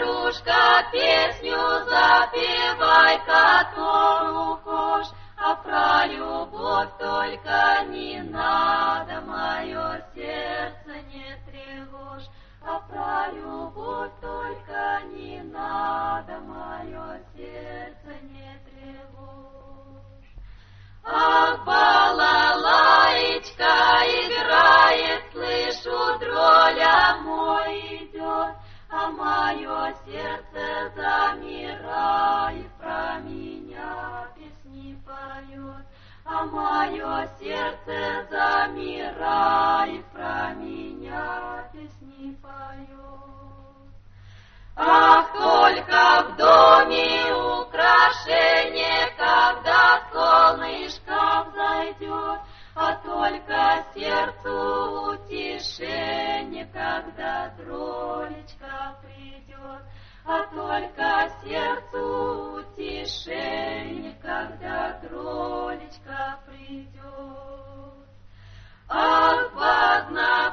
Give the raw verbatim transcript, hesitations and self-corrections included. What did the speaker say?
подружка, песню запевай, которую хочешь, а про любовь только не надо, мое сердце не тревожь, а про любовь только не надо, мое сердце не тревожь. Ах, балалаечка играет, слышу, дроля мой идет, а мое сердце замирает, про меня песни поет, а мое сердце замирает, про меня песни поет. Ах, только в доме украшение, когда солнышко взойдет, а только сердцу утешение, когда дролечка придет, а только сердцу утешение, когда дролечка придет. Ах, в одна